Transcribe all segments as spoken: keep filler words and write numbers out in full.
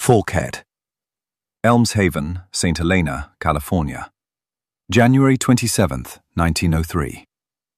Forkhead. Elms Haven, Saint Helena, California. January twenty-seventh, nineteen oh three.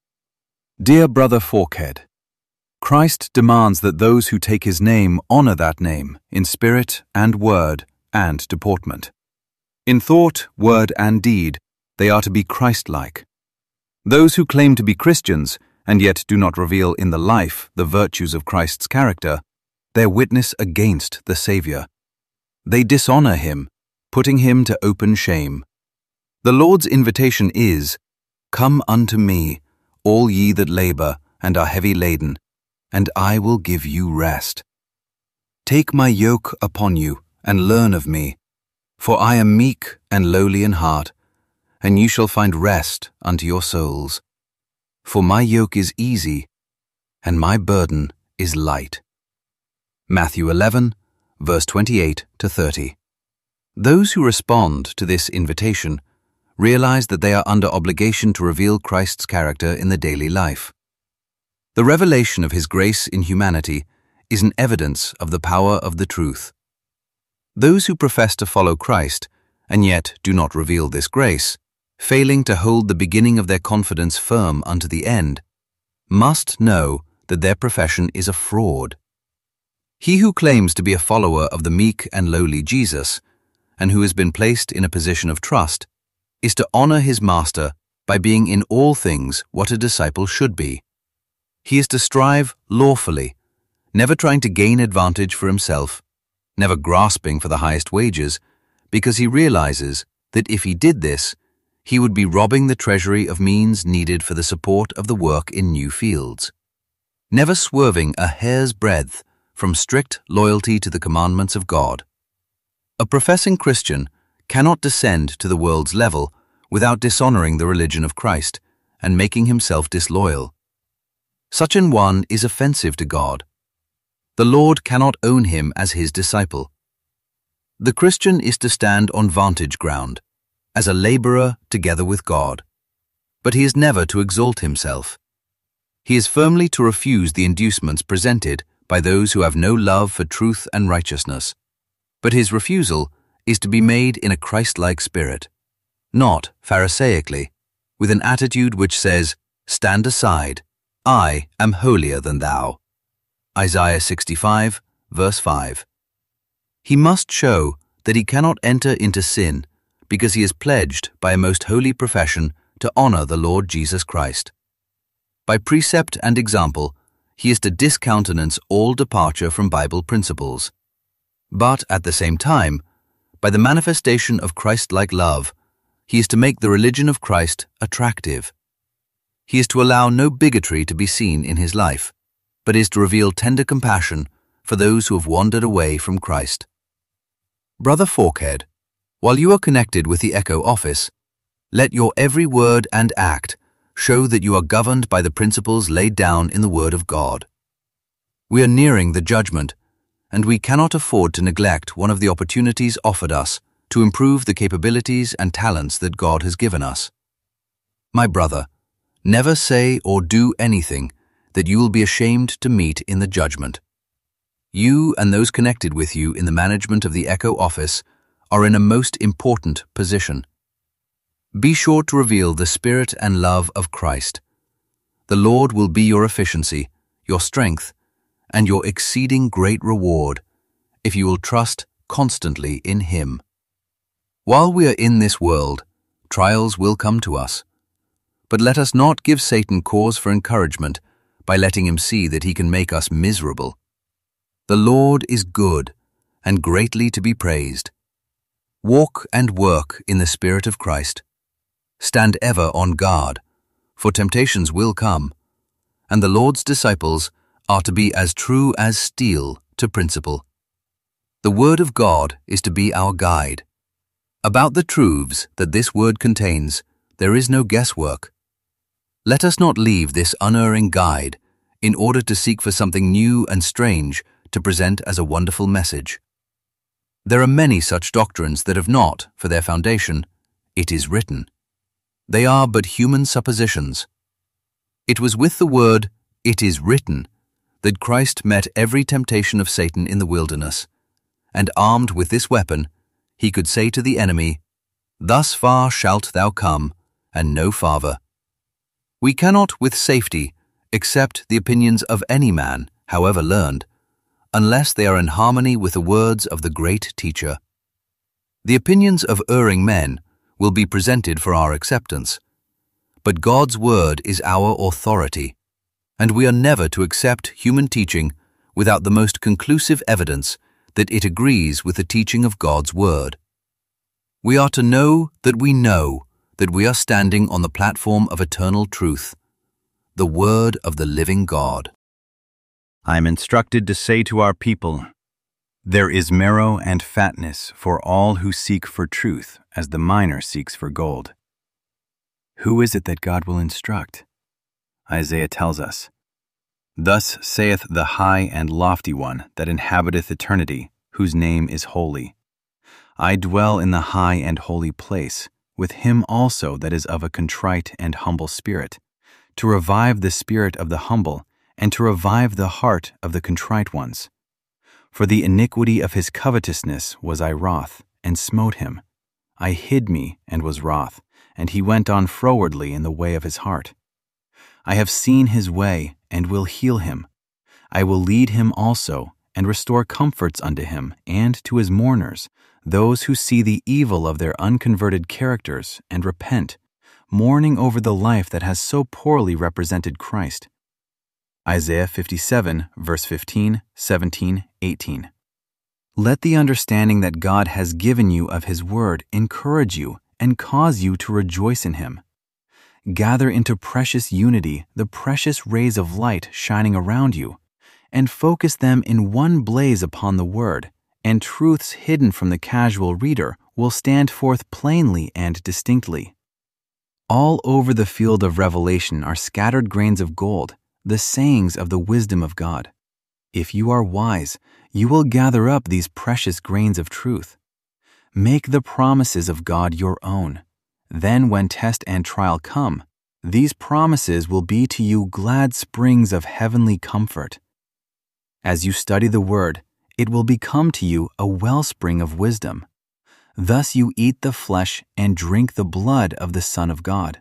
Dear Brother Forkhead, Christ demands that those who take his name honor that name in spirit and word and deportment. In thought, word, and deed, they are to be Christ-like. Those who claim to be Christians and yet do not reveal in the life the virtues of Christ's character, bear witness against the Savior. They dishonor him, putting him to open shame. The Lord's invitation is, "Come unto me, all ye that labor and are heavy laden, and I will give you rest. Take my yoke upon you, and learn of me, for I am meek and lowly in heart, and you shall find rest unto your souls. For my yoke is easy, and my burden is light." Matthew eleven, verse twenty-eight to thirty. Those who respond to this invitation realize that they are under obligation to reveal Christ's character in the daily life. The revelation of his grace in humanity is an evidence of the power of the truth. Those who profess to follow Christ and yet do not reveal this grace, failing to hold the beginning of their confidence firm unto the end, must know that their profession is a fraud. He who claims to be a follower of the meek and lowly Jesus, and who has been placed in a position of trust, is to honor his master by being in all things what a disciple should be. He is to strive lawfully, never trying to gain advantage for himself, never grasping for the highest wages, because he realizes that if he did this, he would be robbing the treasury of means needed for the support of the work in new fields. Never swerving a hair's breadth from strict loyalty to the commandments of God. A professing Christian cannot descend to the world's level without dishonoring the religion of Christ and making himself disloyal. Such an one is offensive to God. The Lord cannot own him as his disciple. The Christian is to stand on vantage ground, as a laborer together with God, but he is never to exalt himself. He is firmly to refuse the inducements presented by those who have no love for truth and righteousness, but his refusal is to be made in a Christ-like spirit, not Pharisaically, with an attitude which says, "Stand aside, I am holier than thou." Isaiah sixty-five, verse five. He must show that he cannot enter into sin because he is pledged by a most holy profession to honor the Lord Jesus Christ. By precept and example, he is to discountenance all departure from Bible principles. But at the same time, by the manifestation of Christ-like love, he is to make the religion of Christ attractive. He is to allow no bigotry to be seen in his life, but is to reveal tender compassion for those who have wandered away from Christ. Brother Forkhead, while you are connected with the Echo office, let your every word and act show that you are governed by the principles laid down in the Word of God. We are nearing the judgment, and we cannot afford to neglect one of the opportunities offered us to improve the capabilities and talents that God has given us. My brother, never say or do anything that you will be ashamed to meet in the judgment. You and those connected with you in the management of the Echo office are in a most important position. Be sure to reveal the spirit and love of Christ. The Lord will be your efficiency, your strength, and your exceeding great reward if you will trust constantly in him. While we are in this world, trials will come to us. But let us not give Satan cause for encouragement by letting him see that he can make us miserable. The Lord is good and greatly to be praised. Walk and work in the Spirit of Christ. Stand ever on guard, for temptations will come, and the Lord's disciples are to be as true as steel to principle. The Word of God is to be our guide. About the truths that this Word contains, there is no guesswork. Let us not leave this unerring guide in order to seek for something new and strange to present as a wonderful message. There are many such doctrines that have not, for their foundation, "It is written." They are but human suppositions. It was with the word, "It is written," that Christ met every temptation of Satan in the wilderness, and armed with this weapon, he could say to the enemy, "Thus far shalt thou come, and no farther." We cannot with safety accept the opinions of any man, however learned, unless they are in harmony with the words of the great teacher. The opinions of erring men will be presented for our acceptance, but God's word is our authority, and we are never to accept human teaching without the most conclusive evidence that it agrees with the teaching of God's word. We are to know that we know that we are standing on the platform of eternal truth, the word of the living God. I am instructed to say to our people, there is marrow and fatness for all who seek for truth, as the miner seeks for gold. Who is it that God will instruct? Isaiah tells us, "Thus saith the high and lofty one that inhabiteth eternity, whose name is holy. I dwell in the high and holy place, with him also that is of a contrite and humble spirit, to revive the spirit of the humble, and to revive the heart of the contrite ones. For the iniquity of his covetousness was I wroth, and smote him. I hid me, and was wroth, and he went on frowardly in the way of his heart. I have seen his way, and will heal him. I will lead him also, and restore comforts unto him, and to his mourners, those who see the evil of their unconverted characters, and repent, mourning over the life that has so poorly represented Christ." Isaiah fifty-seven, verse fifteen, seventeen, eighteen. Let the understanding that God has given you of his word encourage you and cause you to rejoice in him. Gather into precious unity the precious rays of light shining around you, and focus them in one blaze upon the word, and truths hidden from the casual reader will stand forth plainly and distinctly. All over the field of revelation are scattered grains of gold, the sayings of the wisdom of God. If you are wise, you will gather up these precious grains of truth. Make the promises of God your own. Then when test and trial come, these promises will be to you glad springs of heavenly comfort. As you study the word, it will become to you a wellspring of wisdom. Thus you eat the flesh and drink the blood of the Son of God.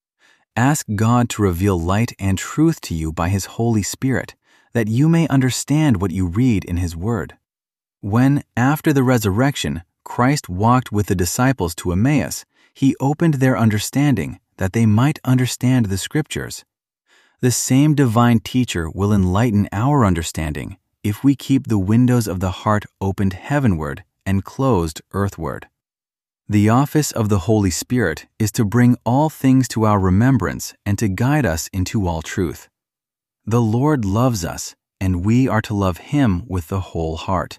Ask God to reveal light and truth to you by his Holy Spirit, that you may understand what you read in his word. When, after the resurrection, Christ walked with the disciples to Emmaus, he opened their understanding that they might understand the Scriptures. The same divine teacher will enlighten our understanding if we keep the windows of the heart opened heavenward and closed earthward. The office of the Holy Spirit is to bring all things to our remembrance and to guide us into all truth. The Lord loves us, and we are to love him with the whole heart.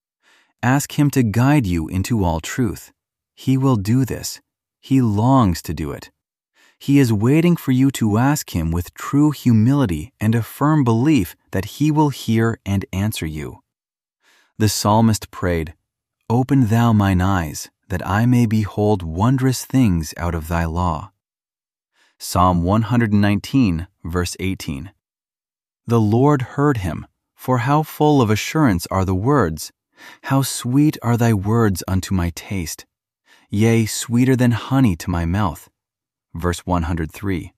Ask him to guide you into all truth. He will do this. He longs to do it. He is waiting for you to ask him with true humility and a firm belief that he will hear and answer you. The psalmist prayed, "Open thou mine eyes, that I may behold wondrous things out of thy law." Psalm one nineteen, verse eighteen. The Lord heard him, for how full of assurance are the words, "How sweet are thy words unto my taste, yea, sweeter than honey to my mouth." Verse one hundred three.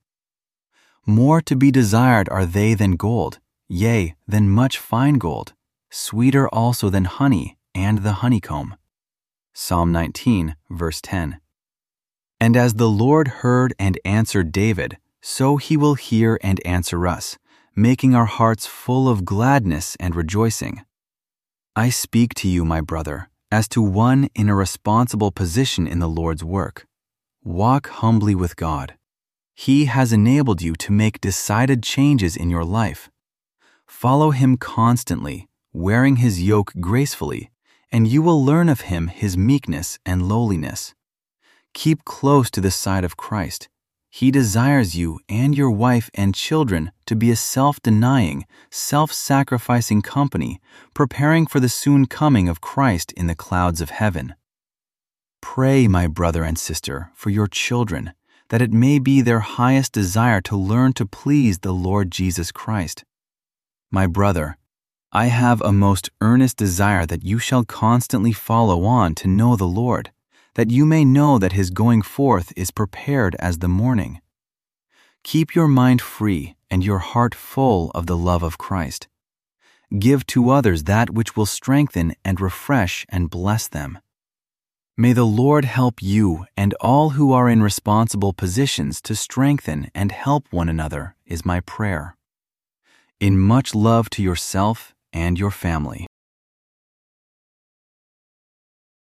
More to be desired are they than gold, yea, than much fine gold, sweeter also than honey and the honeycomb. Psalm nineteen, verse ten. And as the Lord heard and answered David, so he will hear and answer us, making our hearts full of gladness and rejoicing. I speak to you, my brother, as to one in a responsible position in the Lord's work. Walk humbly with God. He has enabled you to make decided changes in your life. Follow him constantly, wearing his yoke gracefully, and you will learn of him his meekness and lowliness. Keep close to the side of Christ. He desires you and your wife and children to be a self-denying, self-sacrificing company, preparing for the soon coming of Christ in the clouds of heaven. Pray, my brother and sister, for your children, that it may be their highest desire to learn to please the Lord Jesus Christ. My brother, I have a most earnest desire that you shall constantly follow on to know the Lord, that you may know that his going forth is prepared as the morning. Keep your mind free and your heart full of the love of Christ. Give to others that which will strengthen and refresh and bless them. May the Lord help you and all who are in responsible positions to strengthen and help one another is my prayer. In much love to yourself and your family.